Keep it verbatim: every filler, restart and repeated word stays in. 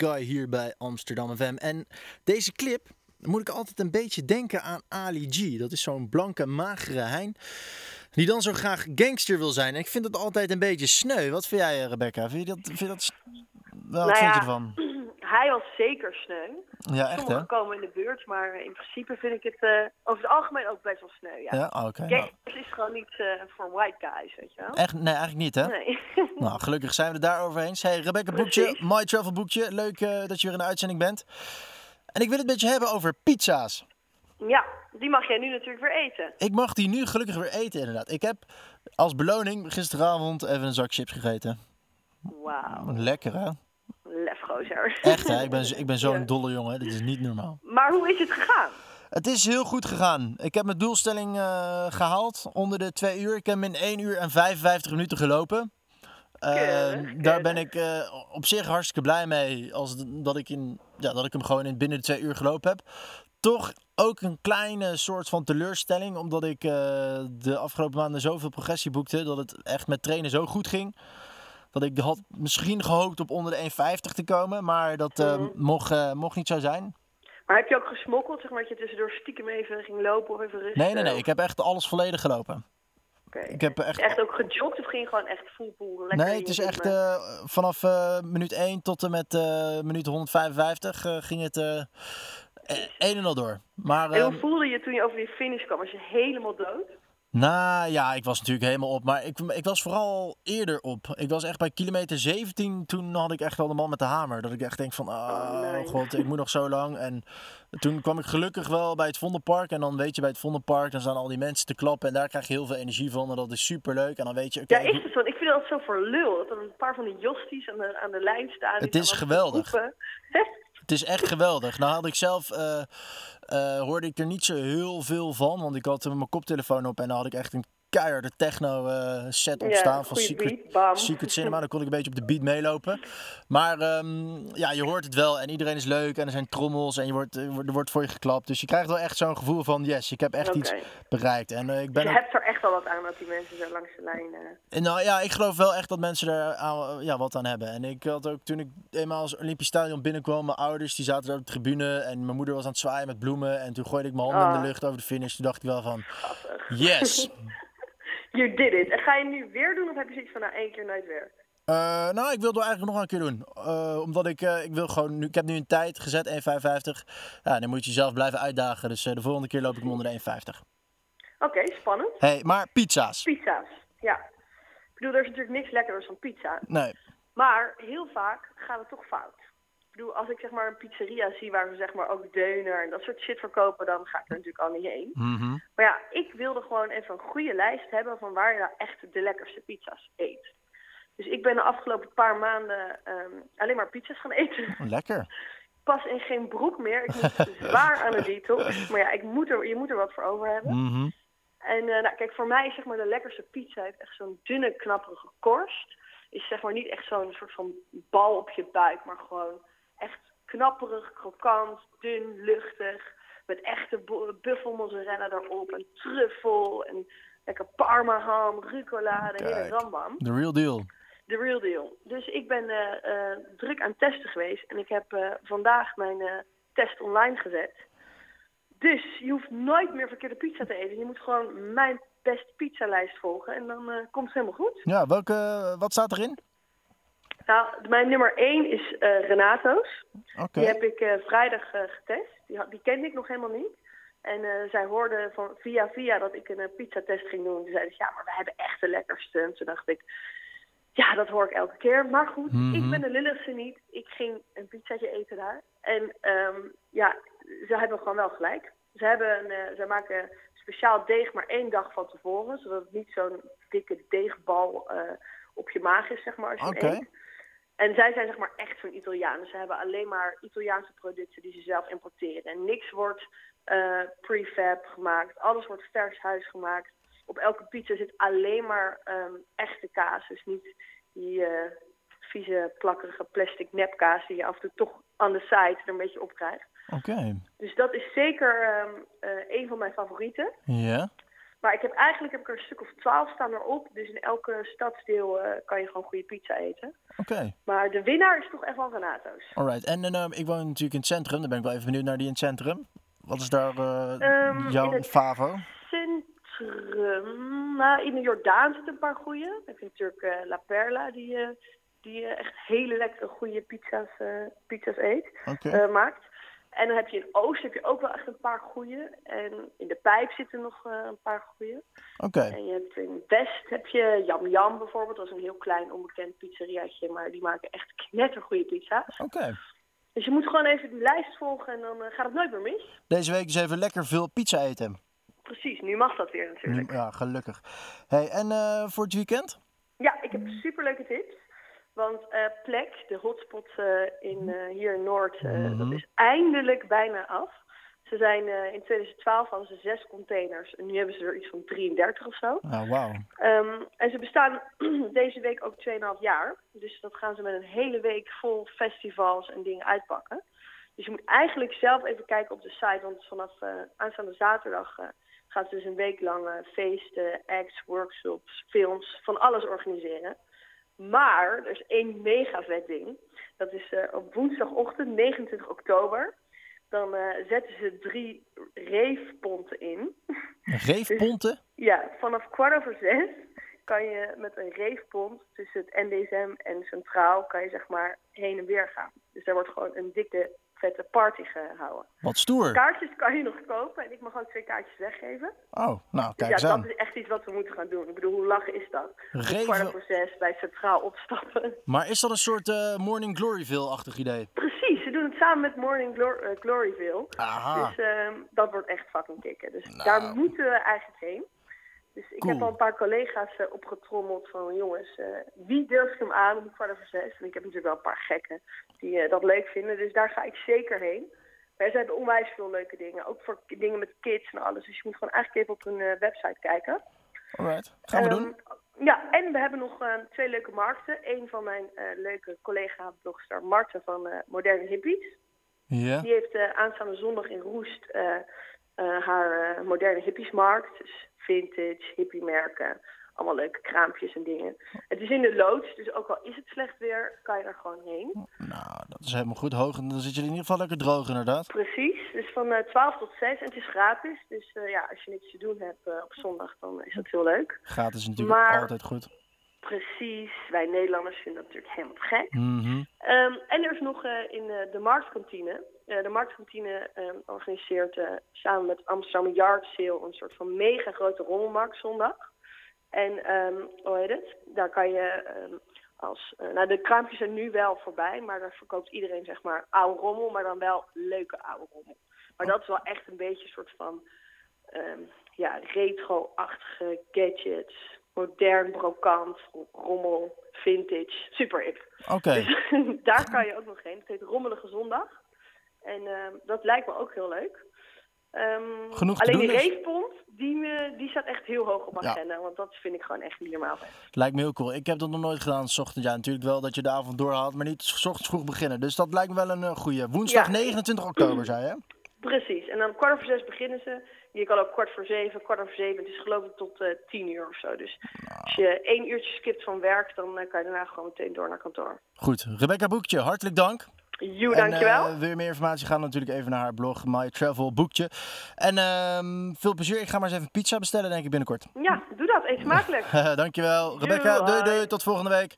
Guy hier bij Amsterdam F M. En deze clip moet ik altijd een beetje denken aan Ali G. Dat is zo'n blanke, magere hein die dan zo graag gangster wil zijn. En ik vind het altijd een beetje sneu. Wat vind jij, Rebecca? Vind je dat... Vind je dat wat nou vind ja, je ervan? Hij was zeker sneu. Ja, echt Sommigen hè? komen in de buurt, maar in principe vind ik het uh, over het algemeen ook best wel sneu. Ja, Ja, oké. Okay, gangsters nou. is gewoon niet uh, voor white guys, weet je wel? Echt? Nee, eigenlijk niet hè? Nee. Nou, gelukkig zijn we het daarover eens. Hey, Rebecca Boekje, My Travel Boekje. Leuk uh, dat je weer in de uitzending bent. En ik wil het een beetje hebben over pizza's. Ja, die mag jij nu natuurlijk weer eten. Ik mag die nu gelukkig weer eten, inderdaad. Ik heb als beloning gisteravond even een zak chips gegeten. Wauw. Lekker, hè? Lefgozer. Echt, hè? Ik ben, ik ben zo'n ja. dolle jongen. Dit is niet normaal. Maar hoe is het gegaan? Het is heel goed gegaan. Ik heb mijn doelstelling uh, gehaald onder de twee uur. Ik heb hem in één uur en vijfenvijftig minuten gelopen. Uh, keurig, daar ben ik uh, op zich hartstikke blij mee. Als de, dat, ik in, ja, dat ik hem gewoon in binnen de twee uur gelopen heb. Toch ook een kleine soort van teleurstelling. Omdat ik uh, de afgelopen maanden zoveel progressie boekte. Dat het echt met trainen zo goed ging. Dat ik had misschien gehoopt op onder de één vijftig te komen. Maar dat uh, mm-hmm. mocht, uh, mocht niet zo zijn. Maar heb je ook gesmokkeld? Zeg maar dat je tussendoor stiekem even ging lopen of even rusten? Nee, nee, nee. Ik heb echt alles volledig gelopen. Okay. Ik heb echt... echt ook gejogd of ging je gewoon echt full pool? Nee, het is echt uh, vanaf uh, minuut één tot en met uh, minuut honderdvijfenvijftig uh, ging het uh, een en al door. Maar, en hoe voelde je toen je over die finish kwam? Was je helemaal dood? Nou ja, ik was natuurlijk helemaal op. Maar ik, ik was vooral eerder op. Ik was echt bij kilometer zeventien. Toen had ik echt wel de man met de hamer. Dat ik echt denk van, oh, oh nee. god, ik moet nog zo lang. En toen kwam ik gelukkig wel bij het Vondelpark. En dan weet je, bij het Vondelpark, dan staan al die mensen te klappen. En daar krijg je heel veel energie van. En dat is superleuk. En dan weet je, okay, ja, is het zo? Ik vind dat zo voor lul. Dat er een paar van die josties aan de, aan de lijn staan. Het is geweldig. Het is echt geweldig. Nou had ik zelf, uh, uh, hoorde ik er niet zo heel veel van. Want ik had mijn koptelefoon op en dan had ik echt een keiharde techno uh, set op staan. Ja, van Secret, Secret Cinema. Dan kon ik een beetje op de beat meelopen. Maar um, ja, je hoort het wel en iedereen is leuk. En er zijn trommels en je wordt, er wordt voor je geklapt. Dus je krijgt wel echt zo'n gevoel van yes, ik heb echt okay. iets bereikt. En, uh, ik ben dus je ook... hebt er echt wel wat aan dat die mensen zo langs de lijn... Uh... Nou ja, ik geloof wel echt dat mensen er aan, ja, wat aan hebben. En ik had ook toen ik eenmaal als Olympisch Stadion binnenkwam, mijn ouders die zaten daar op de tribune. En mijn moeder was aan het zwaaien met bloemen. En toen gooide ik mijn handen oh. in de lucht over de finish. Toen dacht ik wel van grappig. Yes! You did it. En ga je nu weer doen of heb je zoiets van nou één keer nooit weer? Uh, nou, ik wil het eigenlijk nog een keer doen. Uh, omdat ik, uh, ik wil gewoon, nu, ik heb nu een tijd gezet, één vijfenvijftig. Ja, dan moet je jezelf blijven uitdagen. Dus uh, de volgende keer loop ik hem onder de één vijftig. Oké, okay, spannend. Hey, maar pizza's. Pizza's, ja. Ik bedoel, er is natuurlijk niks lekkerders dan pizza. Nee. Maar heel vaak gaat het toch fout. Ik bedoel, als ik zeg maar een pizzeria zie waar ze zeg maar ook deuner en dat soort shit verkopen, dan ga ik er natuurlijk al niet heen. Mm-hmm. Maar ja, ik wilde gewoon even een goede lijst hebben van waar je nou echt de lekkerste pizza's eet. Dus ik ben de afgelopen paar maanden um, alleen maar pizza's gaan eten. Lekker. Pas in geen broek meer. Ik moet zwaar aan de detox. Maar ja, ik moet er, je moet er wat voor over hebben. Mm-hmm. En uh, nou, kijk, voor mij is zeg maar de lekkerste pizza heeft echt zo'n dunne, knapperige korst. Is zeg maar niet echt zo'n soort van bal op je buik, maar gewoon echt knapperig, krokant, dun, luchtig. Met echte buffelmozzarella erop en truffel en lekker parmaham, rucola, de hele rambam. The real deal. The real deal. Dus ik ben uh, uh, druk aan het testen geweest en ik heb uh, vandaag mijn uh, test online gezet. Dus je hoeft nooit meer verkeerde pizza te eten. Je moet gewoon mijn best pizzalijst volgen en dan uh, komt het helemaal goed. Ja, welke, uh, wat staat erin? Nou, mijn nummer één is uh, Renato's. Okay. Die heb ik uh, vrijdag uh, getest. Die, die kende ik nog helemaal niet. En uh, zij hoorden van via via dat ik een uh, pizzatest ging doen. Toen zeiden ze, ja, maar we hebben echt de lekkerste. En toen dacht ik, ja, dat hoor ik elke keer. Maar goed, mm-hmm. ik ben de lulligste niet. Ik ging een pizzatje eten daar. En um, ja, ze hebben gewoon wel gelijk. Ze, hebben een, uh, ze maken speciaal deeg maar één dag van tevoren. Zodat het niet zo'n dikke deegbal uh, op je maag is, zeg maar, als je okay. eet. En zij zijn zeg maar echt zo'n Italiaan. Dus ze hebben alleen maar Italiaanse producten die ze zelf importeren. En niks wordt uh, prefab gemaakt. Alles wordt vers huis gemaakt. Op elke pizza zit alleen maar um, echte kaas. Dus niet die uh, vieze, plakkerige plastic nepkaas die je af en toe toch aan de side er een beetje op krijgt. Oké. Okay. Dus dat is zeker um, uh, een van mijn favorieten. Ja. Yeah. Maar ik heb eigenlijk heb ik er een stuk of twaalf staan erop. Dus in elke stadsdeel uh, kan je gewoon goede pizza eten. Oké. Okay. Maar de winnaar is toch echt wel Renato's. Alright. En uh, ik woon natuurlijk in het centrum. Dan ben ik wel even benieuwd naar die in het centrum. Wat is daar uh, um, jouw in favo? Centrum. Nou, in de Jordaan zitten een paar goeie. Dan heb je natuurlijk uh, La Perla die, uh, die uh, echt hele lekkere goede pizza's, uh, pizza's eet, okay. uh, maakt. En dan heb je in Oost heb je ook wel echt een paar goeie. En in de Pijp zitten nog uh, een paar goeie. Oké. Okay. En je hebt in West heb je Yam Yam bijvoorbeeld. Dat is een heel klein onbekend pizzeriaatje, maar die maken echt knettergoeie pizza's. Oké. Okay. Dus je moet gewoon even die lijst volgen en dan uh, gaat het nooit meer mis. Deze week is even lekker veel pizza eten. Precies, nu mag dat weer natuurlijk. Nu, ja, gelukkig. Hey, en uh, voor het weekend? Ja, ik heb superleuke tips. Want uh, Plek, de hotspot uh, in, uh, hier in Noord, uh, mm-hmm. dat is eindelijk bijna af. Ze zijn uh, in twintig twaalf hadden ze zes containers en nu hebben ze er iets van drieëndertig of zo. Oh, wauw. Um, en ze bestaan deze week ook twee komma vijf jaar. Dus dat gaan ze met een hele week vol festivals en dingen uitpakken. Dus je moet eigenlijk zelf even kijken op de site, want vanaf uh, aanstaande zaterdag uh, gaan ze dus een week lang uh, feesten, acts, workshops, films, van alles organiseren. Maar er is één mega vet ding. Dat is uh, op woensdagochtend, negenentwintig oktober. Dan uh, zetten ze drie reefponten in. Reefponten? Dus, ja, vanaf kwart over zes kan je met een reefpont tussen het N D S M en Centraal kan je zeg maar heen en weer gaan. Dus daar wordt gewoon een dikke, vette party gehouden. Wat stoer. Kaartjes kan je nog kopen en ik mag ook twee kaartjes weggeven. Oh, nou kijk dus eens ja, aan. Dat is echt iets wat we moeten gaan doen. Ik bedoel, hoe lachen is dat? Reven... kwart over zes bij Centraal opstappen. Maar is dat een soort uh, Morning Gloryville-achtig idee? Precies, ze doen het samen met Morning Glor- uh, Gloryville. Aha. Dus uh, dat wordt echt fucking kicken. Dus nou. daar moeten we eigenlijk heen. Dus ik cool. heb al een paar collega's uh, opgetrommeld van jongens, uh, wie durft hem aan om kwart over zes? En ik heb natuurlijk wel een paar gekken die uh, dat leuk vinden, dus daar ga ik zeker heen. Maar ze hebben onwijs veel leuke dingen, ook voor dingen met kids en alles. Dus je moet gewoon eigenlijk even op hun uh, website kijken. Alright, gaan we um, doen. Ja, en we hebben nog uh, twee leuke markten. Eén van mijn uh, leuke collega-blogster Marten van uh, Moderne Hippies. Ja. Die heeft uh, aanstaande zondag in Roest uh, uh, haar uh, Moderne Hippiesmarkt. Dus vintage, hippiemerken, allemaal leuke kraampjes en dingen. Het is in de loods, dus ook al is het slecht weer, kan je er gewoon heen. Nou, dat is helemaal goed. Hoog, en dan zit je in ieder geval lekker droog inderdaad. Precies, dus van uh, twaalf tot zes en het is gratis. Dus uh, ja, als je niks te doen hebt uh, op zondag, dan is dat heel leuk. Gratis is natuurlijk maar, altijd goed. Precies, wij Nederlanders vinden dat natuurlijk helemaal gek. Mm-hmm. Um, en er is nog uh, in uh, de Marktkantine. Uh, de Marktkantine um, organiseert uh, samen met Amsterdam Yard Sale een soort van mega grote rommelmarkt zondag. En um, hoe heet het? Daar kan je um, als... Uh, nou, de kraampjes zijn nu wel voorbij, maar daar verkoopt iedereen zeg maar oude rommel, maar dan wel leuke oude rommel. Maar dat is wel echt een beetje een soort van um, ja, retro-achtige gadgets. Modern, brokant, rommel, vintage, super hip. Oké. Okay. Dus daar kan je ook nog heen. Het heet Rommelige Zondag. En uh, dat lijkt me ook heel leuk. Um, Genoeg alleen te doen die is... reefpont, die, uh, die staat echt heel hoog op mijn agenda. Ja. Want dat vind ik gewoon echt niet normaal. Lijkt me heel cool. Ik heb dat nog nooit gedaan, 's ochtends. Ja, natuurlijk wel dat je de avond doorhaalt, maar niet 's ochtends vroeg beginnen. Dus dat lijkt me wel een uh, goeie. Woensdag ja. negenentwintig oktober, zei je? Precies. En dan kwart over zes beginnen ze. Je kan ook kwart voor zeven, kwart over zeven. Het is geloof ik tot uh, tien uur of zo. Dus nou. Als je één uurtje skipt van werk, dan uh, kan je daarna gewoon meteen door naar kantoor. Goed. Rebecca Boekje, hartelijk dank. Jo, dankjewel. En uh, wil je meer informatie, ga natuurlijk even naar haar blog, My Travel Boekje. En uh, veel plezier. Ik ga maar eens even pizza bestellen, denk ik, binnenkort. Ja, doe dat. Eet smakelijk. Dankjewel. Rebecca, doei doei. Tot volgende week.